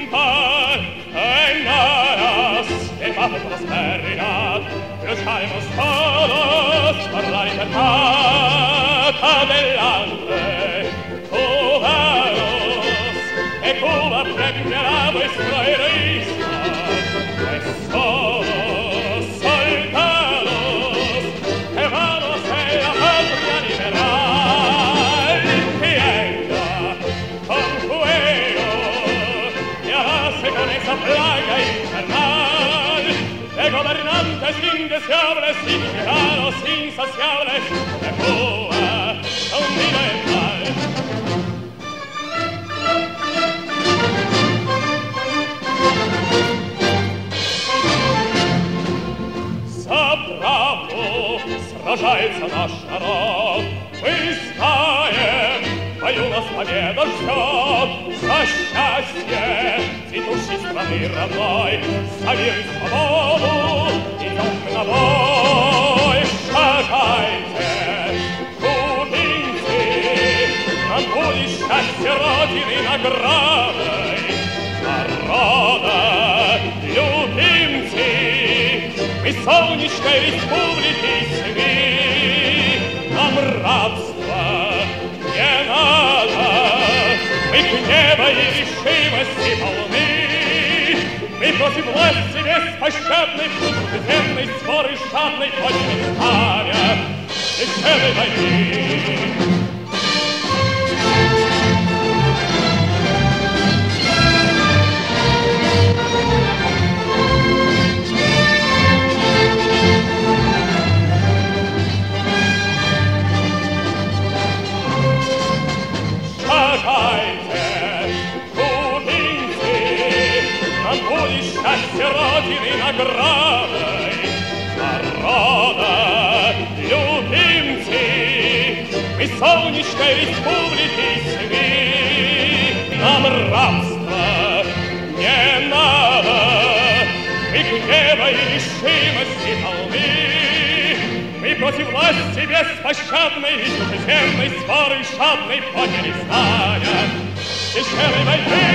par e naras e papo prosperidad lucharemos todos por la libertad adelante cubanos e Cuba premiará vuestro heroísmo e somos soldados que vamos en la patria liberal que venga con fuego y avance con esa plaga infernal de gobernantes indeseables y tiranos insaciables de Cuba continental. За правду сражается наш народ. Мы знаем, бою нас победа ждет. За счастье цветущей страны родной, за мир и свободу идем на бой. Шагайте, кубинцы, нам будет счастье Родины наградой. Народа, любимцы, мы солнечной республики семьи, нам рабство не надо, мы гнева и решимости полны, мы против власти беспощадной, презренной своры жадной подняли знамя священной войны. Счастье Родины наградой народа, любимцы, мы солнечной республики семьи, нам рабство не надо, мы гнева и решимости полны, мы против власти беспощадной и чужеземной своры жадной подняли знамя священной войны.